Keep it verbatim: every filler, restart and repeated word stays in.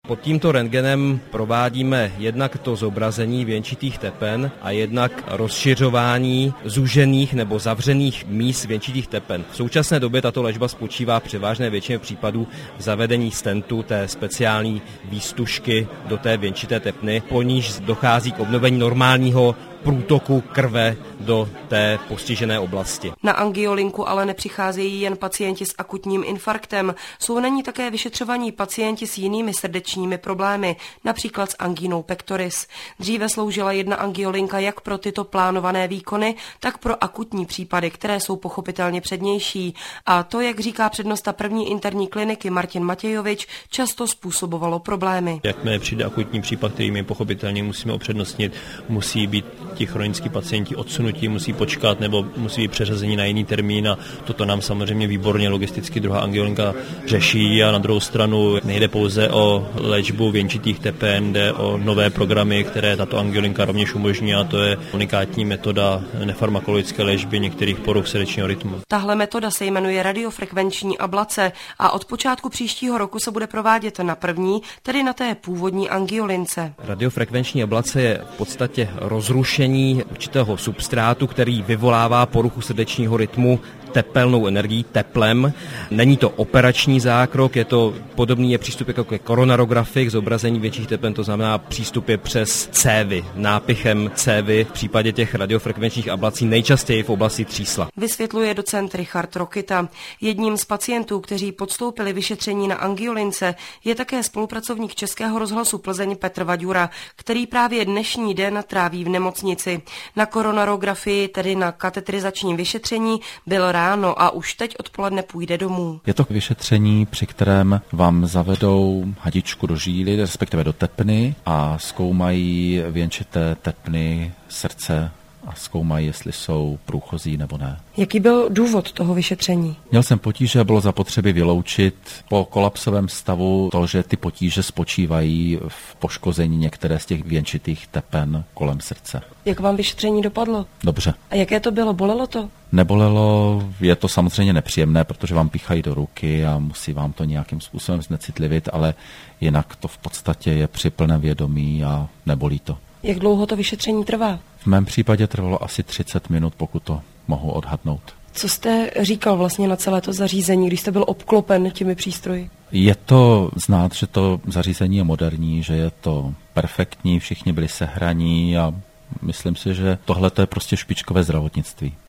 Pod tímto rentgenem provádíme jednak to zobrazení věnčitých tepen a jednak rozšiřování zúžených nebo zavřených míst věnčitých tepen. V současné době tato léčba spočívá převážné většině případů v zavedení stentu, té speciální výstužky do té věnčité tepny, po níž dochází k obnovení normálního průtoku krve do té postižené oblasti. Na angiolinku ale nepřicházejí jen pacienti s akutním infarktem. Jsou na ní také vyšetřovaní pacienti s jinými srdečními problémy, například s angínou pectoris. Dříve sloužila jedna angiolinka jak pro tyto plánované výkony, tak pro akutní případy, které jsou pochopitelně přednější. A to, jak říká přednosta první interní kliniky Martin Matějovič, často způsobovalo problémy. Jakmile přijde akutní případ, který my pochopitelně musíme upřednostnit, musí být ti chronickí pacienti odsunutí, musí počkat nebo musí být přeřazení na jiný termín a toto nám samozřejmě výborně logisticky druhá angiolinka řeší a na druhou stranu nejde pouze o léčbu věnčitých tepen, jde o nové programy, které tato angiolinka rovněž umožní a to je unikátní metoda nefarmakologické léčby některých poruch srdečního rytmu. Tahle metoda se jmenuje radiofrekvenční ablace a od počátku příštího roku se bude provádět na první, tedy na té původní angiolince. Radiofrekvenční ablace je v podstatě rozrušení určitého substrátu, který vyvolává poruchu srdečního rytmu tepelnou energií, teplem. Není to operační zákrok, je to podobný je přístup jako ke koronarografii, k zobrazení větších tepen, to znamená přístup je přes cévy, nápichem cévy v případě těch radiofrekvenčních ablací nejčastěji v oblasti třísla. Vysvětluje docent Richard Rokita. Jedním z pacientů, kteří podstoupili vyšetření na angiolince, je také spolupracovník Českého rozhlasu Plzeň Petr Vaďura, který právě dnešní den tráví v nemocnici. Na koronarografii, tedy na katetrizačním vyšetření, byl ráno a už teď odpoledne půjde domů. Je to vyšetření, při kterém vám zavedou hadičku do žíly, respektive do tepny a zkoumají věnčité tepny srdce a zkoumají, jestli jsou průchozí nebo ne. Jaký byl důvod toho vyšetření? Měl jsem potíže, bylo zapotřebí vyloučit po kolapsovém stavu to, že ty potíže spočívají v poškození některé z těch věnčitých tepen kolem srdce. Jak vám vyšetření dopadlo? Dobře. A jaké to bylo? Bolelo to? Nebolelo, je to samozřejmě nepříjemné, protože vám píchají do ruky a musí vám to nějakým způsobem znecitlivit, ale jinak to v podstatě je při plném vědomí a nebolí to. Jak dlouho to vyšetření trvá? V mém případě trvalo asi třicet minut, pokud to mohu odhadnout. Co jste říkal vlastně na celé to zařízení, když jste byl obklopen těmi přístroji? Je to znát, že to zařízení je moderní, že je to perfektní, všichni byli sehraní a myslím si, že tohle to je prostě špičkové zdravotnictví.